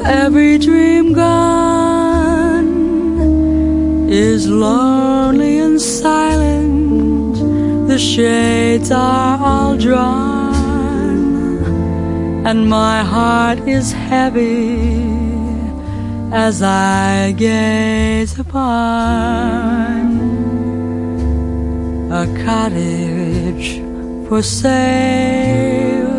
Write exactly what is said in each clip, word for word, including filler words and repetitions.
Every dream gone is lonely and silent. The shades are all drawn, and my heart is heavy as I gaze upon a cottage for sale.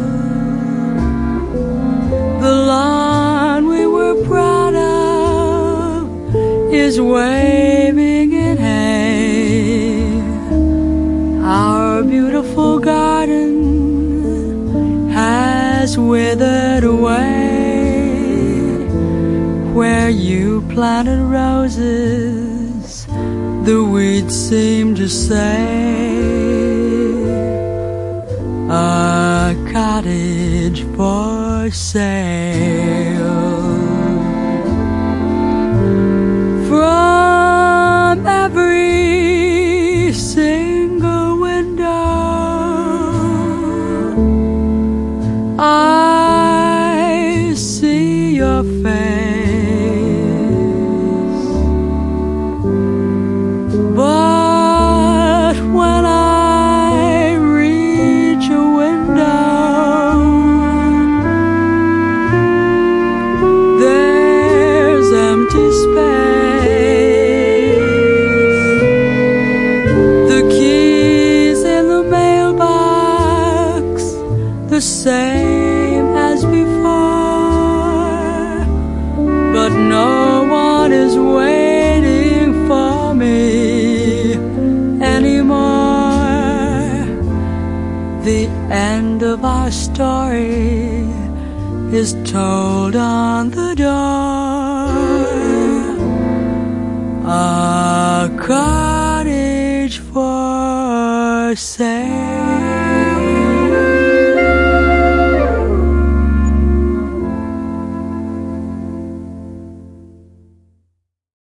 The lawn we were proud of is waving in hay. Our beautiful garden has withered away. Where you planted roses, the weeds seem to say, a cottage for sale. From every single window I see your face, but when I reach a window, there's empty space. The keys in the mailbox, the same as before, but no one is waiting for me anymore. The end of our story is told on the door, a cottage for sale.